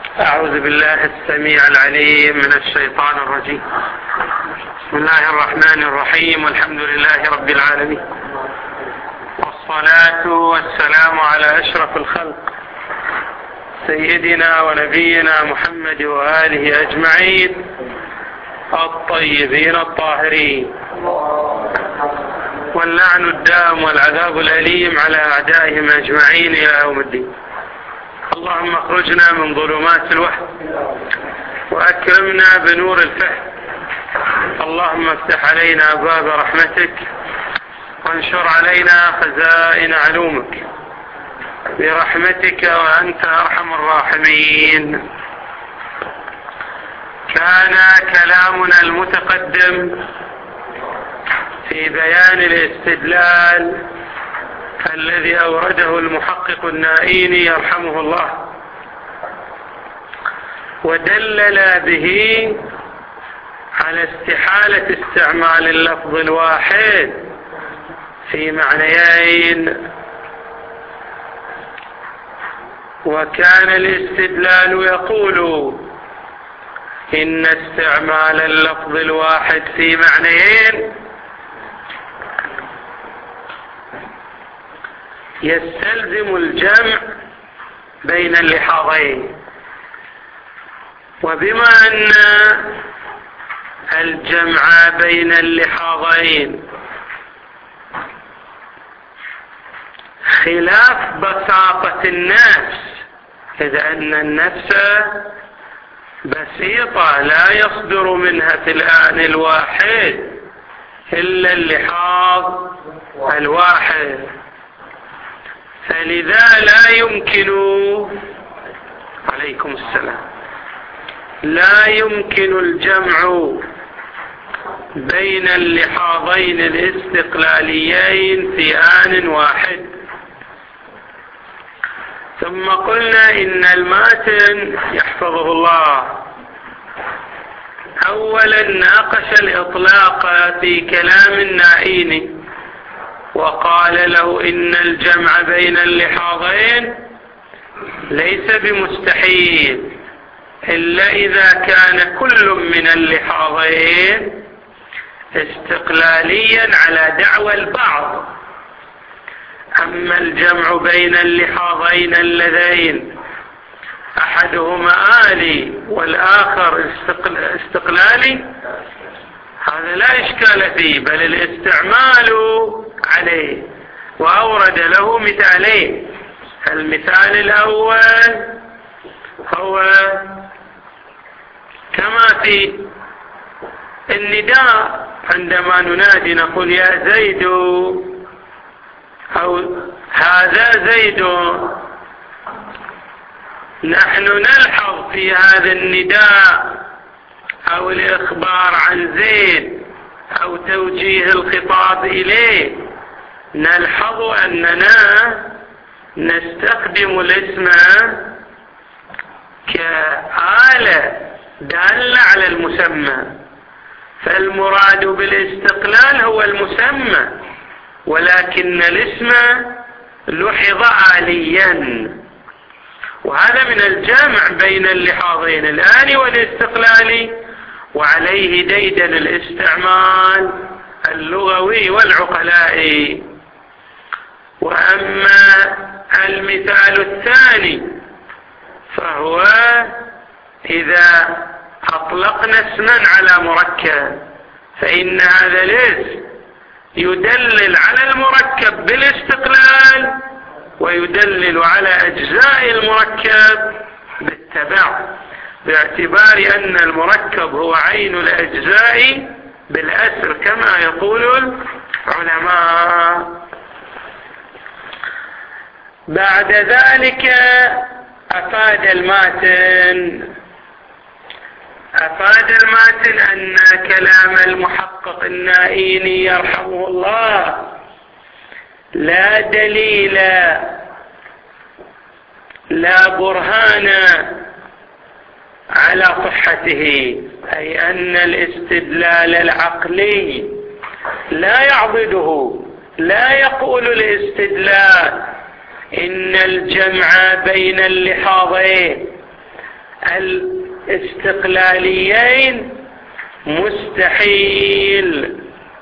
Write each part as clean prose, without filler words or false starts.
أعوذ بالله السميع العليم من الشيطان الرجيم. بسم الله الرحمن الرحيم، والحمد لله رب العالمين، والصلاة والسلام على أشرف الخلق سيدنا ونبينا محمد وآله أجمعين الطيبين الطاهرين، واللعن الدام والعذاب الأليم على أعدائهم أجمعين إلى يوم الدين. اللهم اخرجنا من ظلمات الوهم وأكرمنا بنور الفهم. اللهم افتح علينا أبواب رحمتك وانشر علينا خزائن علومك برحمتك وأنت أرحم الراحمين. كان كلامنا المتقدم في بيان الاستدلال الذي أورده المحقق النائيني يرحمه الله، ودلل به على استحالة استعمال اللفظ الواحد في معنيين. وكان الاستدلال يقول إن استعمال اللفظ الواحد في معنيين يستلزم الجمع بين اللحاظين، وبما أن الجمع بين اللحاظين خلاف بساطة النفس، إذ أن النفس بسيطة لا يصدر منها في الآن الواحد إلا اللحاظ الواحد، فلذا لا يمكن عليكم السلام لا يمكن الجمع بين اللحاظين الاستقلاليين في آن واحد. ثم قلنا إن الماتن يحفظه الله أولا ناقش الإطلاق في كلام النائيني وقال له إن الجمع بين اللحاظين ليس بمستحيل إلا إذا كان كل من اللحاظين استقلاليا على دعوى البعض. أما الجمع بين اللحاظين اللذين أحدهما آلي والآخر استقلالي هذا لا إشكال فيه، بل الاستعمال عليه. وأورد له مثالين. المثال الأول هو كما في النداء عندما ننادي نقول يا زيد أو هذا زيد، نحن نلحظ في هذا النداء أو الإخبار عن زيد أو توجيه الخطاب إليه نلحظ أننا نستخدم الاسم كآلة دالة على المسمى، فالمراد بالاستقلال هو المسمى، ولكن الاسم لحظ آليا. وهذا من الجمع بين اللحاظين الآلي والاستقلالي، وعليه ديدن الاستعمال اللغوي والعقلائي. وأما المثال الثاني فهو إذا أطلقنا اسما على مركب، فإن هذا الاسم يدلل على المركب بالاستقلال ويدلل على أجزاء المركب بالتبع، باعتبار أن المركب هو عين الأجزاء بالأسر كما يقول العلماء. بعد ذلك أفاد الماتن أن كلام المحقق النائيني يرحمه الله لا دليل لا برهان على صحته، أي أن الاستدلال العقلي لا يعضده، لا يقول الاستدلال إن الجمع بين اللحاظين الاستقلاليين مستحيل،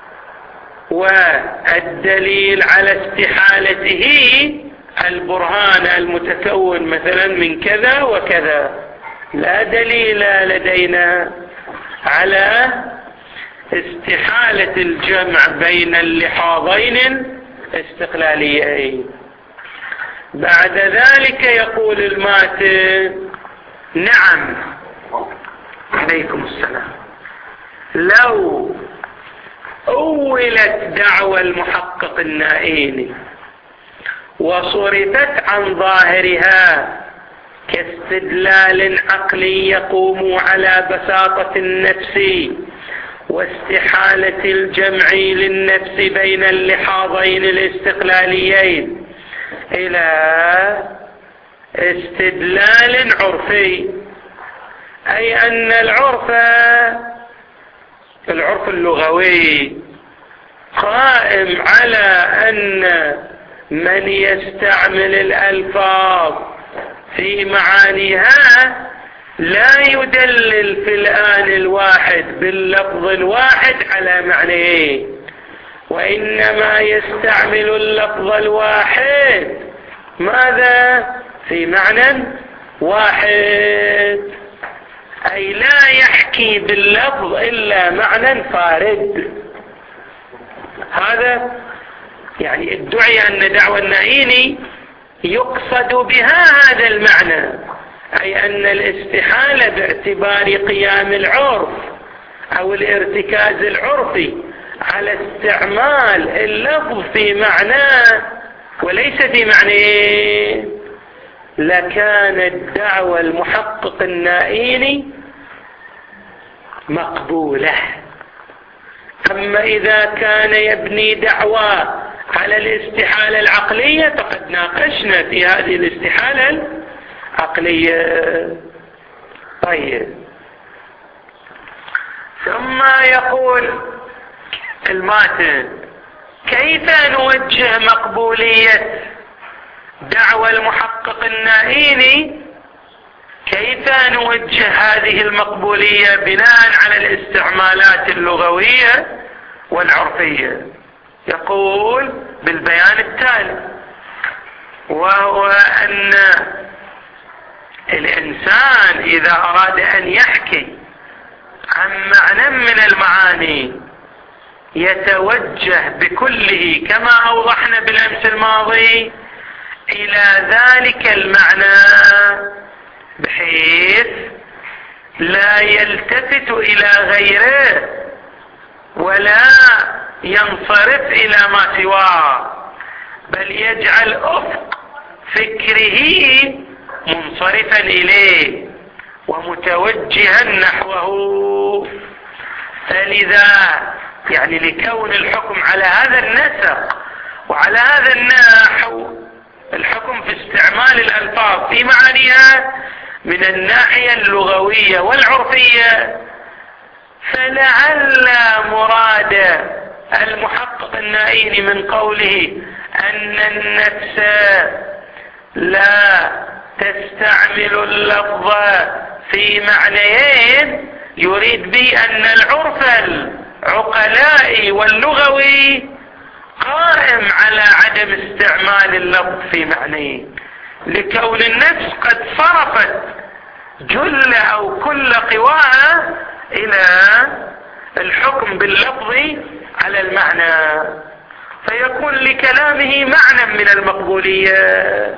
والدليل على استحالته البرهان المتكون مثلا من كذا وكذا. لا دليل لدينا على استحالة الجمع بين اللحاظين الاستقلاليين. بعد ذلك يقول الماتن: نعم، عليكم السلام، لو أولت دعوى المحقق النائيني وصرفت عن ظاهرها كاستدلال عقلي يقوم على بساطة النفس واستحالة الجمع للنفس بين اللحاظين الاستقلاليين إلى استدلال عرفي، أي أن العرف اللغوي قائم على أن من يستعمل الألفاظ في معانيها لا يدلل في الآن الواحد باللفظ الواحد على معنيه، وإنما يستعمل اللفظ الواحد ماذا؟ في معنى واحد، أي لا يحكي باللفظ إلا معنى فارد. هذا يعني ادعي أن دعوى النائيني يقصد بها هذا المعنى، أي أن الاستحالة باعتبار قيام العرف أو الارتكاز العرفي على استعمال اللفظ في معناه وليس في معناه، لكانت دعوى المحقق النائيني مقبولة. أما إذا كان يبني دعوى على الاستحالة العقلية فقد ناقشنا في هذه الاستحالة العقلية. طيب، ثم يقول الماتن: كيف نوجه مقبولية دعوى المحقق النائيني؟ كيف نوجه هذه المقبولية بناء على الاستعمالات اللغوية والعرفية؟ يقول بالبيان التالي، وهو أن الإنسان إذا أراد أن يحكي عن معنى من المعاني يتوجه بكله كما أوضحنا بالأمس الماضي إلى ذلك المعنى، بحيث لا يلتفت إلى غيره ولا ينصرف إلى ما سواه، بل يجعل أفق فكره منصرفا إليه ومتوجها نحوه. فلذا يعني لكون الحكم على هذا النسق وعلى هذا النحو، الحكم في استعمال الألفاظ في معانيها من الناحية اللغوية والعرفية، فلعل مراد المحقق النائيني من قوله أن النفس لا تستعمل اللفظ في معنيين يريد به أن العرف العقلائي واللغوي قائم على عدم استعمال اللفظ في معنيه، لكون النفس قد صرفت جل أو كل قواها إلى الحكم باللفظ على المعنى، فيكون لكلامه معنى من المقبولية.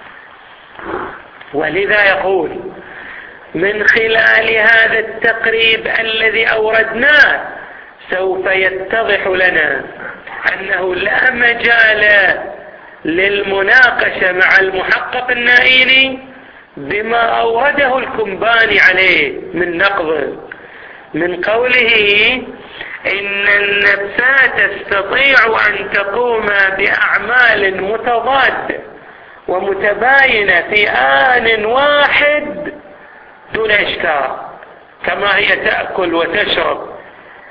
ولذا يقول: من خلال هذا التقريب الذي أوردناه سوف يتضح لنا أنه لا مجال للمناقشة مع المحقق النائيني بما أورده الكنباني عليه من نقض، من قوله إن النفس تستطيع أن تقوم بأعمال متضادة ومتباينة في آن واحد دون إشكال، كما هي تأكل وتشرب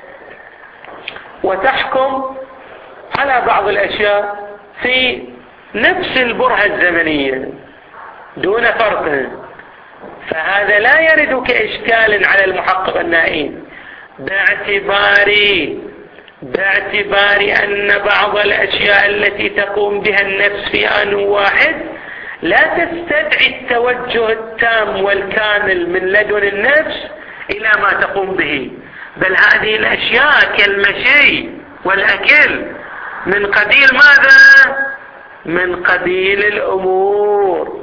وتحكم على بعض الأشياء في نفس البرهة الزمنية دون فرق، فهذا لا يرد كإشكال على المحقق النائين، باعتبار أن بعض الأشياء التي تقوم بها النفس في آن واحد لا تستدعي التوجه التام والكامل من لدن النفس إلى ما تقوم به، بل هذه الأشياء كالمشي والأكل من قبيل ماذا؟ من قبيل الأمور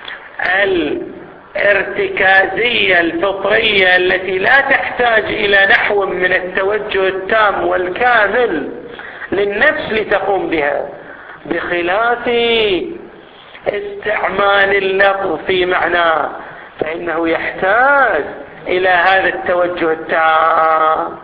الارتكازية الفطرية التي لا تحتاج إلى نحو من التوجه التام والكامل للنفس لتقوم بها، بخلاف استعمال اللفظ في معناه فإنه يحتاج إلى هذا التوجه التام.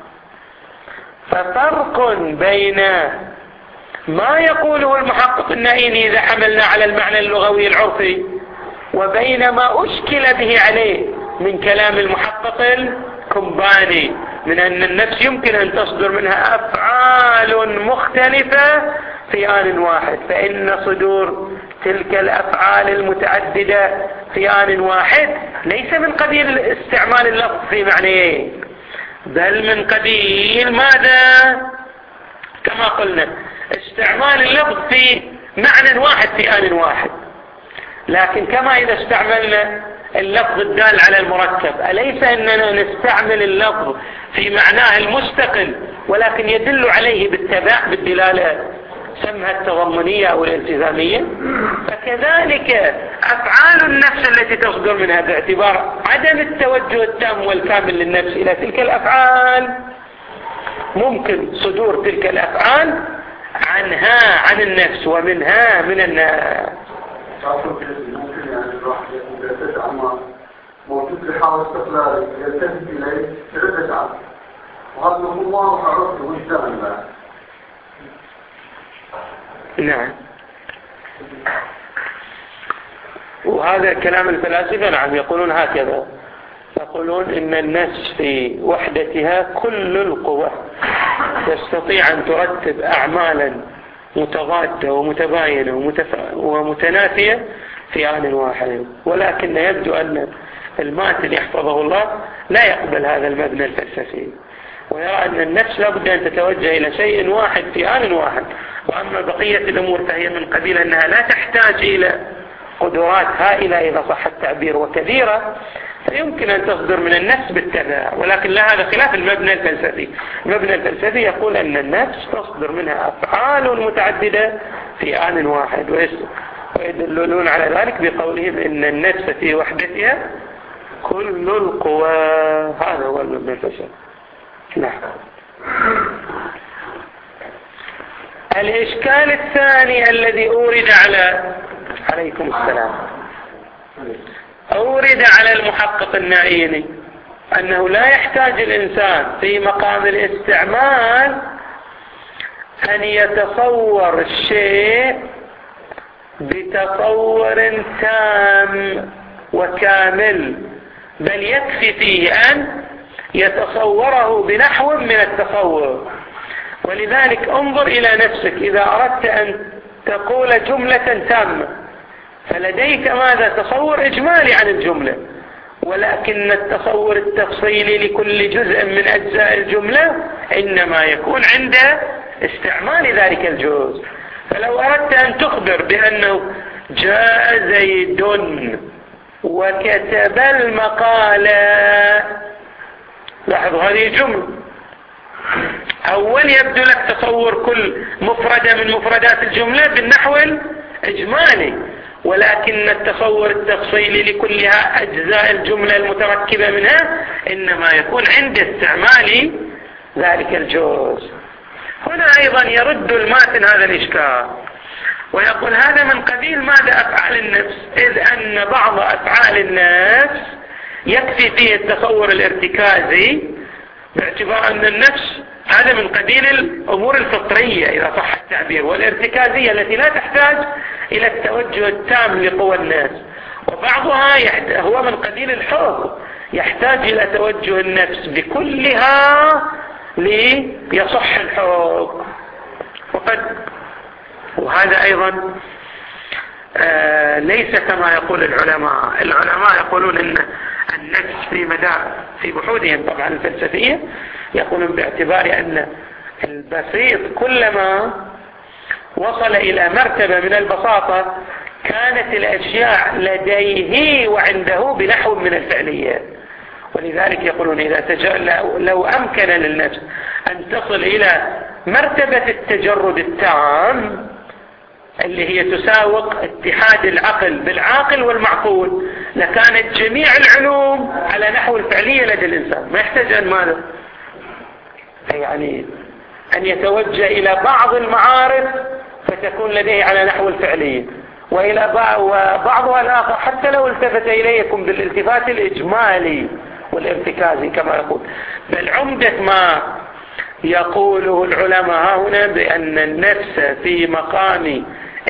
ففرق بين ما يقوله المحقق النائيني إذا حملنا على المعنى اللغوي العرفي وبين ما أشكل به عليه من كلام المحقق الكمباني من أن النفس يمكن أن تصدر منها أفعال مختلفة في آن واحد، فإن صدور تلك الأفعال المتعددة في آن واحد ليس من قبيل استعمال اللفظ في معنيه، بل من قبيل ماذا؟ كما قلنا استعمال اللفظ في معنى واحد في آن واحد. لكن كما إذا استعملنا اللفظ الدال على المركب، أليس أننا نستعمل اللفظ في معناه المستقل ولكن يدل عليه بالتبع بالدلالة سمها التضمنية أو الالتزامية؟ فكذلك أفعال النفس التي تصدر منها باعتبار عدم التوجه التام والكامل للنفس إلى تلك الأفعال، ممكن صدور تلك الأفعال عن النفس ومنها من الناس. ممكن يعني الواحد يرتد عما موجود في حال استقلالي يلتفت إليه يرتد عنه، وهذا نقول الله عرفته وجدان له. نعم، وهذا كلام الفلاسفة. نعم، يقولون هكذا، يقولون إن النفس في وحدتها كل القوى تستطيع أن ترتب أعمالا متضادة ومتباينة ومتنافية في آن واحد، ولكن يبدو أن الماتن يحفظه الله لا يقبل هذا المبنى الفلسفي، ويرى أن النفس لابد أن تتوجه إلى شيء واحد في آن واحد، وأما بقية الأمور فهي من قبيل أنها لا تحتاج إلى قدرات هائلة إذا صح التعبير وكبيرة، فيمكن أن تصدر من النفس بالتبع، ولكن لا، هذا خلاف المبنى الفلسفي. المبنى الفلسفي يقول أن النفس تصدر منها أفعال متعددة في آن واحد، ويدلون على ذلك بقولهم إن النفس في وحدتها كل القوى. هذا هو المبنى الفلسفي. نعم. الإشكال الثاني الذي عليكم السلام أورد على المحقق النائيني أنه لا يحتاج الإنسان في مقام الاستعمال أن يتصور الشيء بتصور تام وكامل، بل يكفي فيه أن يتصوره بنحو من التصور. ولذلك انظر إلى نفسك، إذا أردت أن تقول جملة تامة فلديك ماذا؟ تصور إجمالي عن الجملة، ولكن التصور التفصيلي لكل جزء من أجزاء الجملة إنما يكون عند استعمال ذلك الجزء. فلو أردت أن تخبر بأنه جاء زيد وكتب المقالة، لاحظ هذه الجملة، أول يبدو لك تصور كل مفردة من مفردات الجملة بالنحو الإجمالي، ولكن التصور التفصيلي لكلها أجزاء الجملة المتركبة منها إنما يكون عند استعمال ذلك الجزء. هنا أيضا يرد الماتن هذا الإشكال ويقول هذا من قبيل ماذا؟ أفعال النفس، إذ أن بعض أفعال النفس يكفي فيه التصور الارتكازي، باعتبار أن النفس هذا من قبيل الأمور الفطرية إذا صح التعبير، والارتكازية التي لا تحتاج إلى التوجه التام لقوى الناس، وبعضها هو من قبيل الحب يحتاج إلى توجه النفس بكلها ليصح الحب. وهذا أيضا ليس كما يقول العلماء يقولون ان النفس في بحوثهم طبعا الفلسفية يقولون باعتبار ان البسيط كلما وصل الى مرتبة من البساطة كانت الاشياء لديه وعنده بنحو من الفعلية، ولذلك يقولون لو امكن للنفس ان تصل الى مرتبة التجرد التام اللي هي تساوق اتحاد العقل بالعاقل والمعقول لكانت جميع العلوم على نحو الفعلية لدى الإنسان، ما يحتاج أن ماذا؟ يعني أن يتوجه إلى بعض المعارف فتكون لديه على نحو الفعلية، وإلى بعضها الآخر حتى لو التفت إليكم بالالتفات الإجمالي والارتكازي كما يقول. بل عمدة ما يقوله العلماء هنا بأن النفس في مقام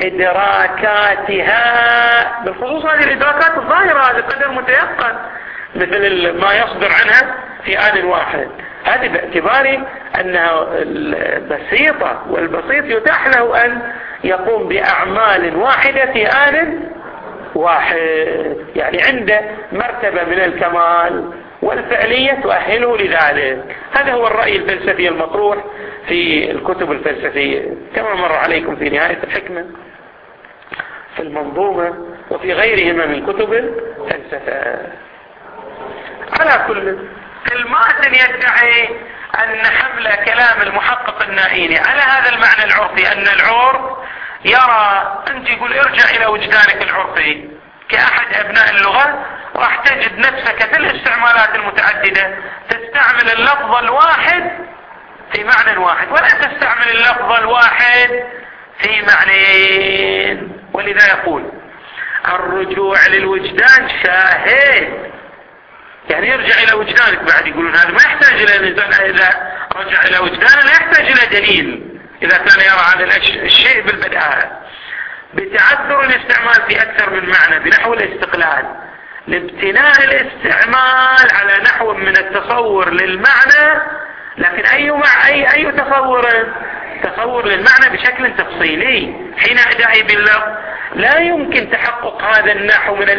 إدراكاتها، بالخصوص هذه الإدراكات الظاهرة، هذا قدر متيقن مثل ما يصدر عنها في آن واحد، هذه باعتبار أنها بسيطة، والبسيط يتاح له أن يقوم بأعمال واحدة في آن واحد، يعني عنده مرتبة من الكمال والفعلية تؤهله لذلك. هذا هو الرأي الفلسفي المطروح في الكتب الفلسفية كما مر عليكم في نهاية الحكمة في المنظومة وفي غيرهما من كتب الفلسفة. على كل الماتن يدعي أن حمل كلام المحقق النائيني على هذا المعنى العرفي، أن العرف يرى، أنت يقول ارجع إلى وجدانك العرفي كأحد أبناء اللغة، راح تجد نفسك في الاستعمالات المتعددة تستعمل اللفظ الواحد في معنى واحد ولا تستعمل اللفظ الواحد في معنيين. ولذا يقول الرجوع للوجدان شاهد، يعني يرجع إلى وجدانك. بعد يقولون هذا ما يحتاج إلى الإنسان إذا رجع إلى وجدانه لا يحتاج إلى دليل إذا كان يرى هذا الشيء بالبداهة، بتعذر الاستعمال في أكثر من معنى بنحو الاستقلال، لابتناء الاستعمال على نحو من التصور للمعنى، لكن أي تصور للمعنى بشكل تفصيلي. حين أدعي باللفظ لا يمكن تحقق هذا النحو من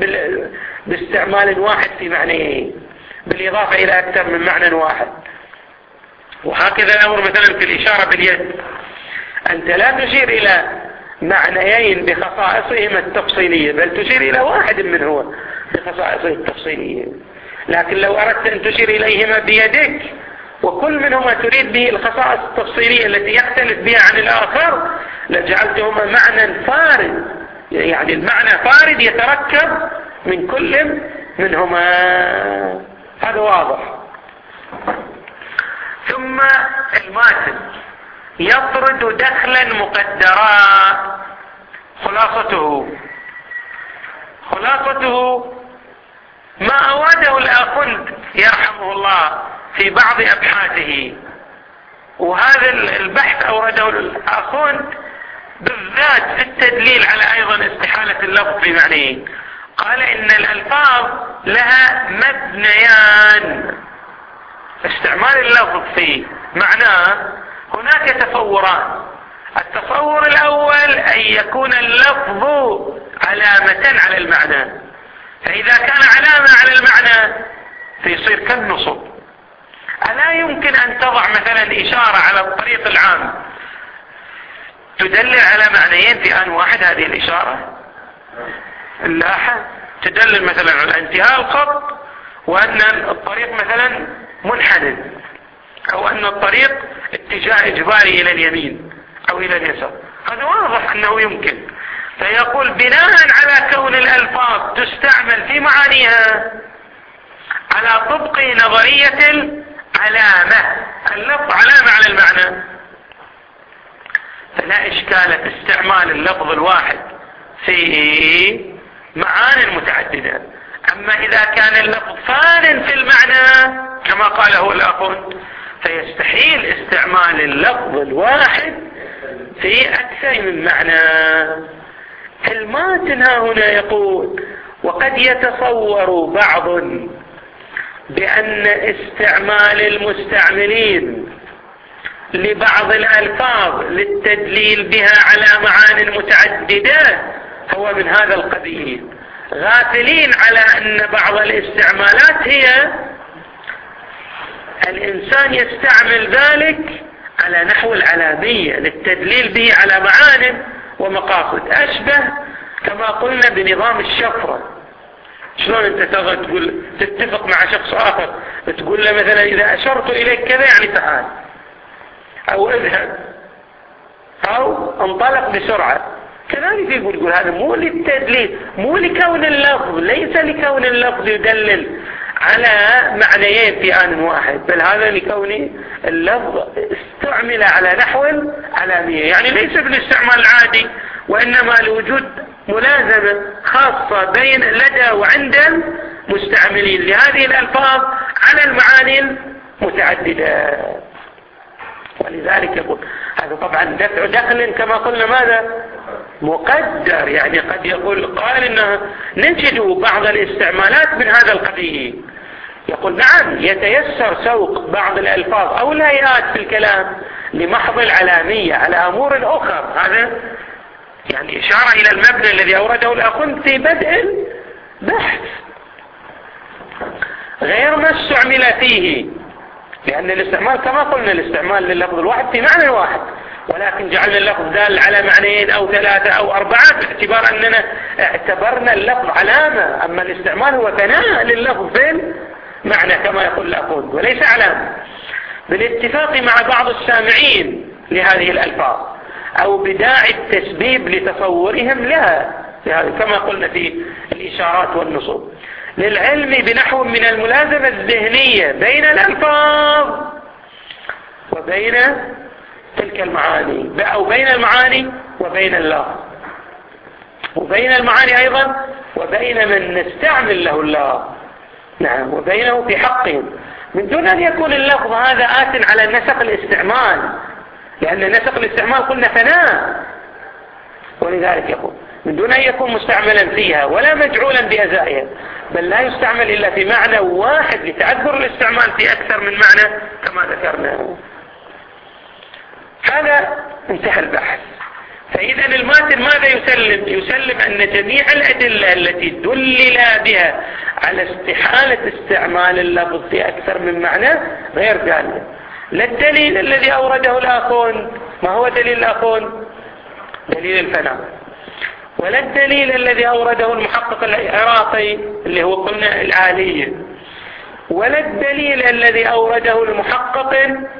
باستعمال واحد في معنيه بالإضافة إلى أكثر من معنى واحد. وهكذا الأمر مثلا في الإشارة باليد، أنت لا تشير إلى معنيين بخصائصهما التفصيلية بل تشير إلى واحد منهما بخصائصه التفصيلية، لكن لو أردت أن تشير إليهما بيدك وكل منهما تريد به الخصائص التفصيلية التي يختلف بها عن الآخر لجعلتهما معنى فارد، يعني المعنى فارد يتركب من كل منهما، هذا واضح. ثم الماتن يطرد دخلا مقدرا، خلاصته ما أواده الآخوند يرحمه الله في بعض أبحاثه، وهذا البحث أورده الآخوند بالذات في التدليل على أيضا استحالة اللفظ في معنيه. قال إن الألفاظ لها مبنيان، استعمال اللفظ في معناه هناك تصوران. التصور الأول أن يكون اللفظ علامة على المعنى، فإذا كان علامة على المعنى فيصير كالنصب. ألا يمكن أن تضع مثلا إشارة على الطريق العام تدلل على معنيين في آن واحد؟ هذه الإشارة اللاحة تدلل مثلا على انتهاء الخط وأن الطريق مثلا منحنى، أو أن الطريق اتجاه إجباري إلى اليمين أو إلى اليسار. هذا واضح أنه يمكن. فيقول بناء على كون الألفاظ تستعمل في معانيها على طبق نظرية العلامة، اللفظ علامة على المعنى، فلا إشكال في استعمال اللفظ الواحد في معان متعددة. أما إذا كان اللفظ فان في المعنى كما قاله الآخوند فيستحيل استعمال اللفظ الواحد في أكثر من معنى. الماتن هنا يقول وقد يتصور بعض بأن استعمال المستعملين لبعض الألفاظ للتدليل بها على معان متعددة هو من هذا القبيل، غافلين على أن بعض الاستعمالات هي الإنسان يستعمل ذلك على نحو العلامية للتدليل به على معان ومقاصد، أشبه كما قلنا بنظام الشفرة. شلون أنت تقول تتفق مع شخص آخر تقول له مثلا إذا أشرت إليك كذا يعني تعال أو اذهب أو انطلق بسرعة، كذلك يقول هذا مو للتدليل، مو لكون اللفظ، ليس لكون اللفظ يدلل على معنيين في آن واحد، بل هذا لكون اللفظ استعمل على نحو علامية، يعني ليس بالاستعمال العادي، وإنما لوجود ملازمة خاصة بين لدى وعند المستعملين لهذه الألفاظ على المعاني المتعددة. ولذلك يقول هذا طبعا دفع دخل كما قلنا ماذا مقدر، يعني قد يقول قال إنه نجد بعض الاستعمالات من هذا القبيل، يقول نعم يتيسر سوق بعض الألفاظ أو الهيئات في الكلام لمحض العلامية على أمور أخرى. هذا يعني إشارة إلى المبنى الذي أورده الأخوان في بدء البحث، غير ما استعمل فيه، لأن الاستعمال كما قلنا الاستعمال لللفظ الواحد في معنى واحد، ولكن جعلنا اللفظ دال على معنيين أو ثلاثة أو أربعة باعتبار أننا اعتبرنا اللفظ علامة، أما الاستعمال هو ثناء لللفظ في معنى كما يقول الأخوان وليس علامة، بالاتفاق مع بعض السامعين لهذه الألفاظ أو بداعي التسبيب لتصورهم لها كما قلنا في الإشارات والنصوص، للعلم بنحو من الملازمة الذهنية بين الألفاظ وبين تلك المعاني، أو بين المعاني وبين الله، وبين المعاني أيضا وبين من نستعمل له الله، نعم، وبينه في حقهم، من دون أن يكون اللفظ هذا آت على نسق الاستعمال، لأن نسق الاستعمال قلنا فناء، ولذلك يقول من دون أن يكون مستعملا فيها ولا مجعولا بأزائها، بل لا يستعمل إلا في معنى واحد لتعذر الاستعمال في أكثر من معنى كما ذكرنا. هذا انتهى البحث. فإذا الماتن ماذا يسلم أن جميع الأدلة التي دلل بها على استحالة استعمال اللفظ في أكثر من معنى غير دالة. لا الدليل الذي أورده الآخون، ما هو دليل الآخون؟ دليل الفناء. ولا الدليل الذي أورده المحقق العراقي اللي هو قلنا الآلية. ولا الدليل الذي أورده المحقق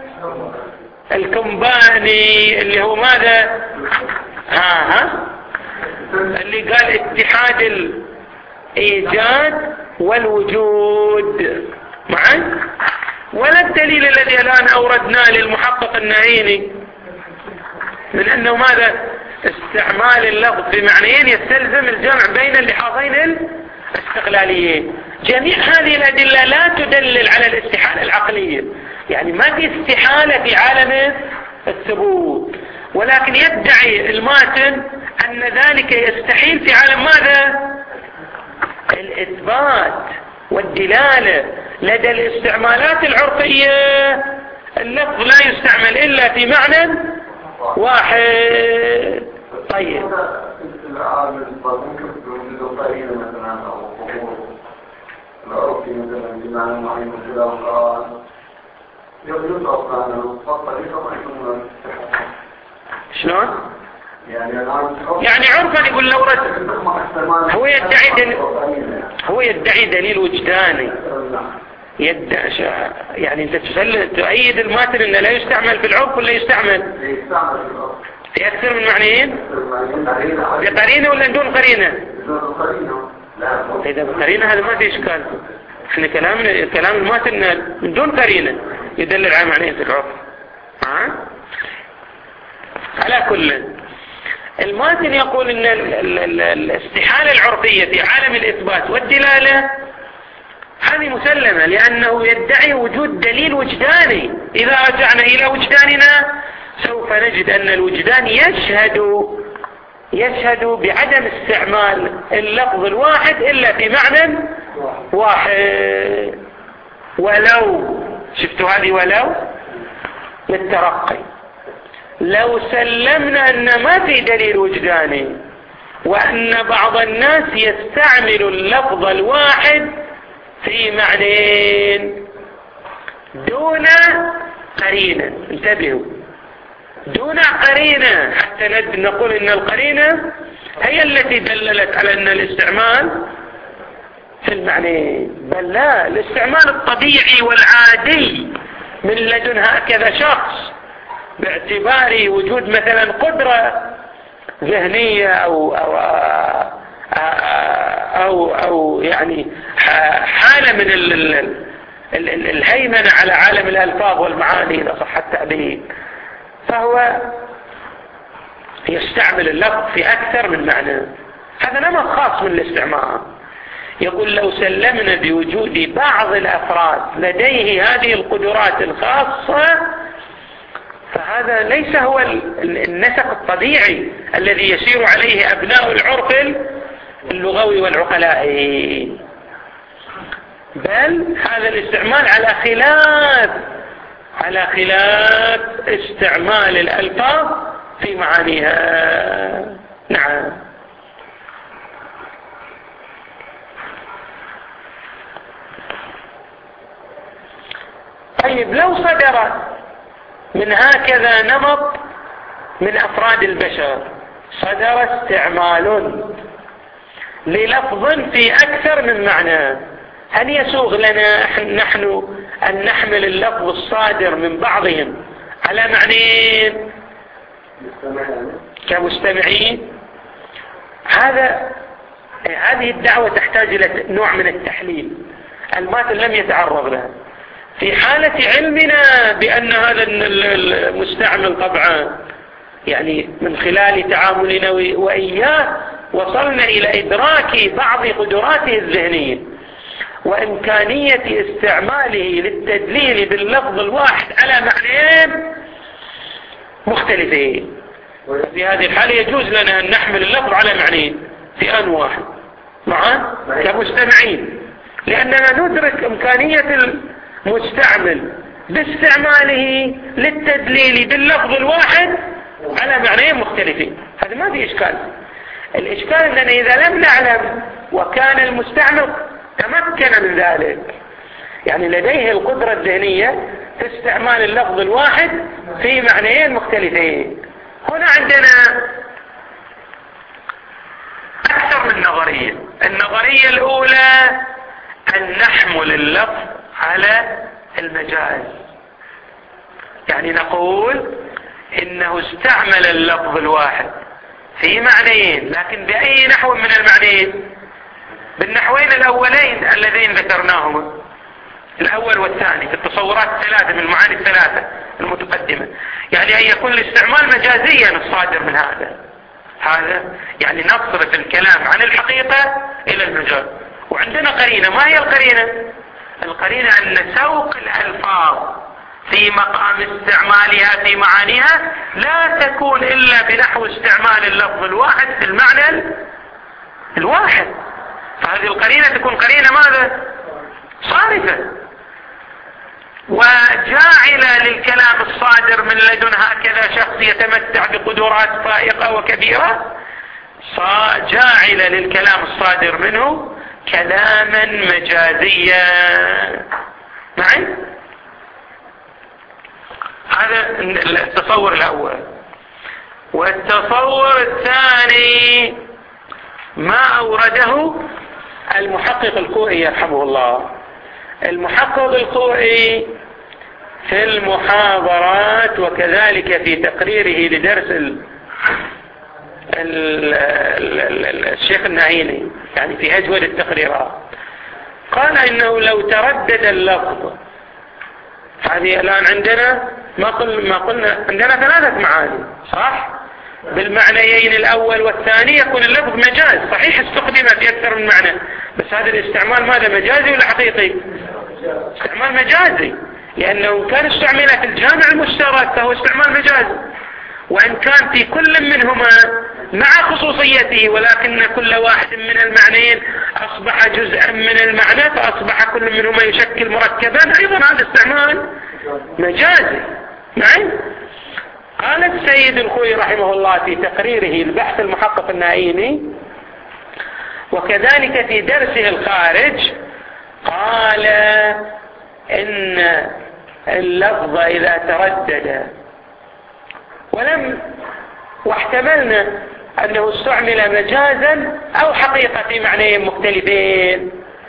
الكمباني اللي هو ماذا؟ اللي قال اتحاد الإيجاد والوجود معا. ولا الدليل الذي الآن أوردناه للمحقق النعيني من أنه ماذا؟ استعمال اللفظ في معنيين يستلزم الجمع بين اللحاظين الاستقلاليين. جميع هذه الأدلة لا تدلل على الاستحالة العقلية، يعني ما في استحالة في عالم الثبوت، ولكن يدعي الماتن أن ذلك يستحيل في عالم ماذا؟ الإثبات والدلالة. لدى الاستعمالات العرفية اللفظ لا يستعمل إلا في معنى واحد. طيب العالم ممكن يوجد قرينة مثلا أو قبور العرفي مثلا بمعنى معين مثل القرآن يطلق عنه فالطريقة ما يكون شلون؟ يعني عرفا يقول لو رد هو يدعي دليل وجداني، يعني انت تؤيد الماتن انه لا يستعمل في العرف ولا يستعمل في اكثر من معنيين بقرينه ولا بدون قرينه؟ اذا بقرينه هذا ما في اشكال. احنا كلام الماتن بدون قرينه يدلل على معنيين في العرف. على كل الماتن يقول ان الاستحالة العرفية في عالم الاثبات والدلالة هذه مسلمة، لانه يدعي وجود دليل وجداني. اذا رجعنا الى وجداننا سوف نجد ان الوجدان يشهد بعدم استعمال اللفظ الواحد الا في معنى واحد. ولو شفتوا هذه ولو للترقي، لو سلمنا أن ما في دليل وجداني وأن بعض الناس يستعمل اللفظ الواحد في معنيين دون قرينة. انتبهوا، دون قرينة، حتى نقول إن القرينة هي التي دللت على أن الاستعمال في المعنيين، بل لا، الاستعمال الطبيعي والعادي من لدن هكذا شخص باعتبار وجود مثلا قدرة ذهنية أو يعني حالة من الهيمنة على عالم الألفاظ والمعاني إذا صح التعبير، فهو يستعمل اللفظ في أكثر من معنى. هذا نمط خاص من الاستعمال. يقول لو سلمنا بوجود بعض الأفراد لديه هذه القدرات الخاصة فهذا ليس هو النسق الطبيعي الذي يسير عليه أبناء العرف اللغوي والعقلائي، بل هذا الاستعمال على خلاف استعمال الألفاظ في معانيها. نعم. طيب لو صدر من هكذا نمط من أفراد البشر، صدر استعمال للفظ في أكثر من معنى، هل يسوغ لنا نحن أن نحمل اللفظ الصادر من بعضهم على معنيين كمستمعين؟ هذه الدعوة تحتاج إلى نوع من التحليل الماثل لم يتعرض لها. في حالة علمنا بأن هذا المستعمل طبعا يعني من خلال تعاملنا وإياه وصلنا إلى إدراك بعض قدراته الذهنية وإمكانية استعماله للتدليل باللفظ الواحد على معنيين مختلفين، في هذه الحالة يجوز لنا أن نحمل اللفظ على معنيين في آن واحد معا كمستمعين، لأننا ندرك إمكانية المستعمل باستعماله للتدليل باللفظ الواحد على معنيين مختلفين. هذا ما في إشكال. الإشكال أننا إذا لم نعلم وكان المستعمل تمكن من ذلك، يعني لديه القدرة الذهنية في استعمال اللفظ الواحد في معنيين مختلفين، هنا عندنا أكثر من نظرية. النظرية الأولى أن نحمل اللفظ على المجاز، يعني نقول إنه استعمل اللفظ الواحد في معنيين، لكن بأي نحو من المعنيين؟ بالنحوين الأولين اللذين ذكرناهما، الأول والثاني، في التصورات الثلاثة من المعاني الثلاثة المتقدمة، يعني أن يكون الاستعمال مجازيا الصادر من هذا يعني نصرف الكلام عن الحقيقة إلى المجاز. وعندنا قرينة، ما هي القرينة؟ القرينة أن سوق الألفاظ في مقام استعمالها في معانيها لا تكون إلا بنحو استعمال اللفظ الواحد في المعنى الواحد، فهذه القرينة تكون قرينة ماذا؟ صارفة وجاعلة للكلام الصادر من لدن هكذا شخص يتمتع بقدرات فائقة وكبيرة، جاعلة للكلام الصادر منه كلاما مجازيا. معي؟ هذا التصور الأول. والتصور الثاني ما أورده المحقق الكوئي يرحمه الله. المحقق الكوئي في المحاضرات وكذلك في تقريره لدرس الشيخ النعيني، يعني في أجود التقريرات، قال إنه لو تردد اللفظ، هذه الآن عندنا ما قلنا عندنا ثلاثة معاني صح؟ بالمعنيين الأول والثاني يكون اللفظ مجاز، صحيح استخدم في أكثر من معنى، بس هذا الاستعمال ماذا؟ مجازي ولا حقيقي؟ استعمال مجازي، لأنه كان استعمل في الجامع المشترك فهو استعمال مجازي، وإن كان في كل منهما مع خصوصيته، ولكن كل واحد من المعنيين أصبح جزءا من المعنى فأصبح كل منهما يشكل مركبا، أيضا هذا استعمال مجازي. معي؟ قال السيد الخوئي رحمه الله في تقريره البحث المحقق النعيمي وكذلك في درسه الخارج قال إن اللفظ إذا تردد واحتملنا أنه استعمل مجازا أو حقيقة في معنيين مختلفين،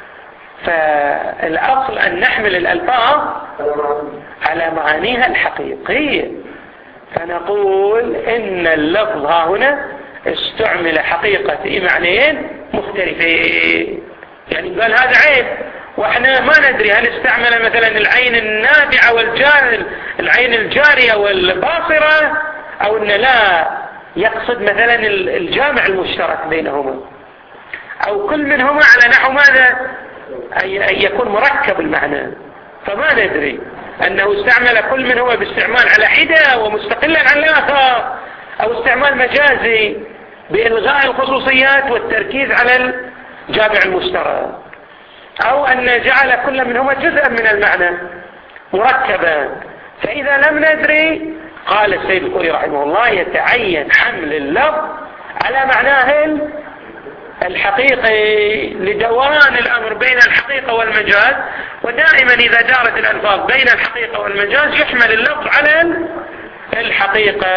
فالأصل أن نحمل الألفاظ على معانيها الحقيقية، فنقول إن اللفظ هنا استعمل حقيقة في معنيين مختلفين. يعني قال هذا عين، واحنا ما ندري هل استعمل مثلا العين النابعة العين الجارية والباصرة، او ان لا يقصد مثلا الجامع المشترك بينهما، او كل منهما على نحو ماذا أن يكون مركب المعنى. فما ندري انه استعمل كل منهما باستعمال على حدة ومستقلا عن الاخر، او استعمال مجازي بإلغاء الخصوصيات والتركيز على الجامع المشترك، او ان جعل كل منهما جزءا من المعنى مركبا. فاذا لم ندري، قال السيد الخوئي رحمه الله يتعين حمل اللفظ على معناه الحقيقي لدوران الامر بين الحقيقة والمجاز، ودائما اذا دارت الالفاظ بين الحقيقة والمجاز يحمل اللفظ على الحقيقة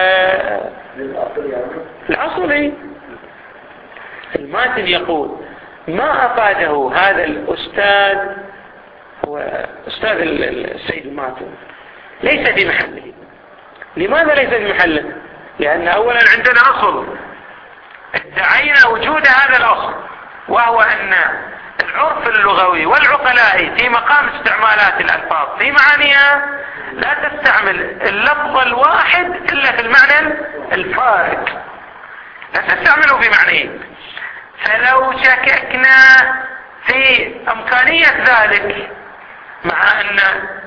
الأصلي. الماتن يقول ما أفاده هذا الأستاذ، هو أستاذ السيد الماتن، ليس في محله. لماذا ليس في محله؟ لأن أولا عندنا أصل ادعينا وجود هذا الأصل، وهو أن العرف اللغوي والعقلاء في مقام استعمالات الألفاظ في معانيها لا تستعمل اللفظ الواحد إلا في المعنى الفارق، لا تستعمله في معنيين. فلو شككنا في إمكانية ذلك، مع أن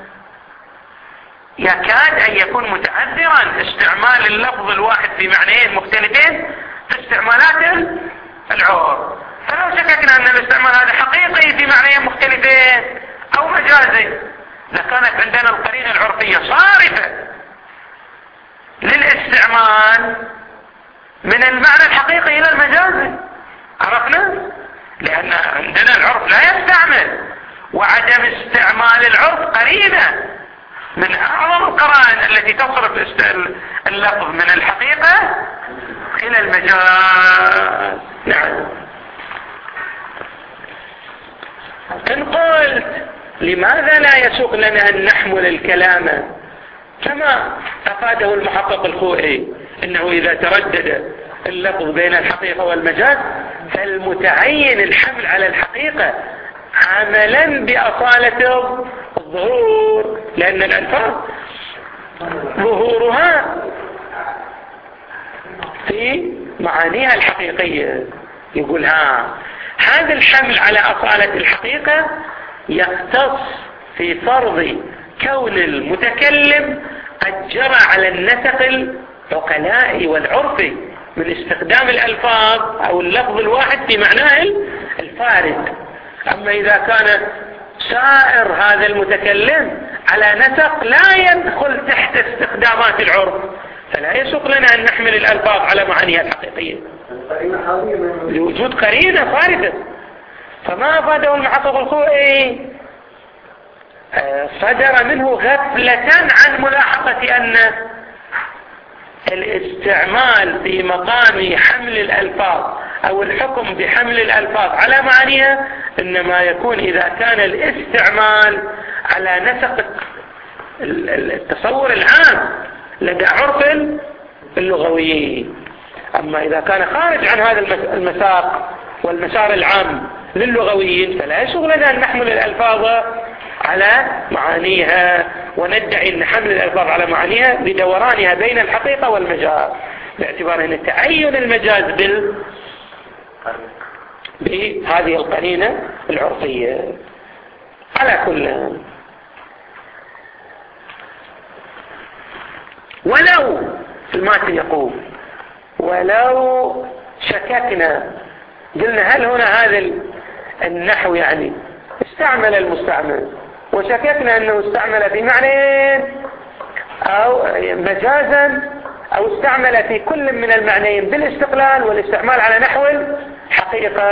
يكاد أن يكون متعذرا استعمال اللفظ الواحد في معنيين مختلفين في استعمالات العرف، فلو شككنا أن الاستعمال هذا حقيقي في معنيين مختلفين أو مجازي، لكانت عندنا القرينة العرفية صارفة للاستعمال من المعنى الحقيقي إلى المجازي. عرفنا؟ لأن عندنا العرف لا يستعمل، وعدم استعمال العرف قرينة من أعظم القرائن التي تصرف اللفظ من الحقيقة إلى المجاز. نعم. إن قلت لماذا لا يسوق لنا أن نحمل الكلام كما أفاده المحقق الخوئي إنه إذا تردد اللفظ بين الحقيقة والمجاز فالمتعين الحمل على الحقيقة عملا بأصالة الظهور، لأن الألفاظ ظهورها في معانيها الحقيقية. يقول هذا الحمل على أصالة الحقيقة يختص في فرض كون المتكلم قد جرى على النسق العقلاء والعرفي من استخدام الألفاظ أو اللفظ الواحد في معناه الفارق. أما إذا كان سائر هذا المتكلم على نسق لا يدخل تحت استخدامات العرف فلا يسوق لنا أن نحمل الألفاظ على معانيها الحقيقية لوجود قرينة فارقة. فما أفاده المحقق الخوئي صدر منه غفلة عن ملاحظة أن الاستعمال في مقام حمل الألفاظ أو الحكم بحمل الألفاظ على معانيها إنما يكون إذا كان الاستعمال على نسق التصور العام لدى عرف اللغويين. أما إذا كان خارج عن هذا المسار والمسار العام للغويين فلا يشغل لنا أن نحمل الألفاظ على معانيها وندعي أن حمل الألفاظ على معانيها بدورانها بين الحقيقة والمجاز باعتبار أن تعين المجاز بهذه القرينة العرفية. على كل ولو الماتن يقول ولو شككنا قلنا هل هنا هذا النحو يعني استعمل المستعمل وشككنا أنه استعمل في معنيين أو مجازا أو استعمل في كل من المعنيين بالاستقلال والاستعمال على نحو حقيقة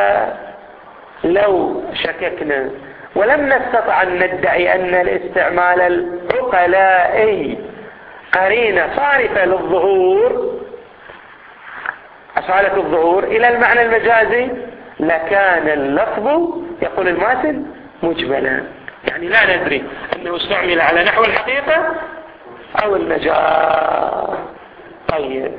لو شككنا ولم نستطع أن ندعي أن الاستعمال العقلائي قرينة صارفة للظهور، أصالة الظهور إلى المعنى المجازي، لكان اللفظ يقول الماتن مجملا، يعني لا ندري أنه استعمل على نحو الحقيقة أو المجاز. طيب،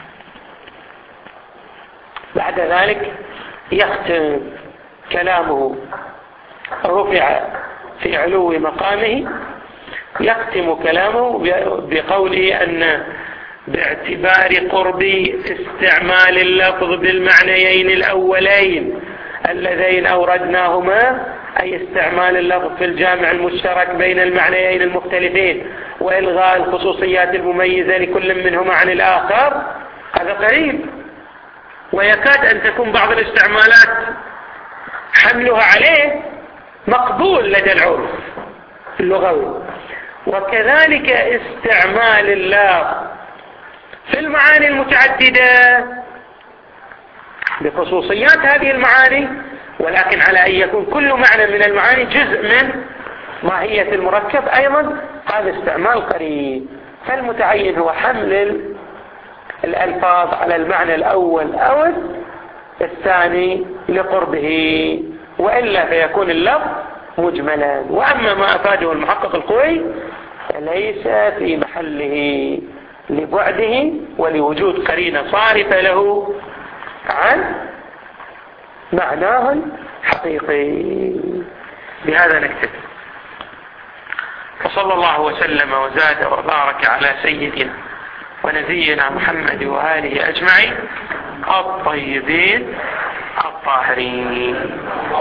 بعد ذلك يختم كلامه، رفع في علو مقامه، يختم كلامه بقوله أن باعتبار قرب استعمال اللفظ بالمعنيين الأولين اللذين أوردناهما، أي استعمال اللفظ في الجامع المشترك بين المعنيين المختلفين وإلغاء الخصوصيات المميزة لكل منهما عن الآخر، هذا قريب، ويكاد أن تكون بعض الاستعمالات حملها عليه مقبول لدى العرف اللغوي. وكذلك استعمال اللفظ في المعاني المتعددة بخصوصيات هذه المعاني، ولكن على أن يكون كل معنى من المعاني جزء من ماهية المركب أيضا، هذا استعمال قريب. فالمتعين هو حمل الألفاظ على المعنى الأول أو الثاني لقربه، وإلا فيكون اللفظ مجملا. وأما ما أفاده المحقق القوي فليس في محله لبعده ولوجود قرينة صارفة له عن معناه الحقيقي. بهذا نكتفي، وصلى الله وسلم وزاد وبارك على سيدنا ونبينا محمد وآله أجمعين الطيبين الطاهرين.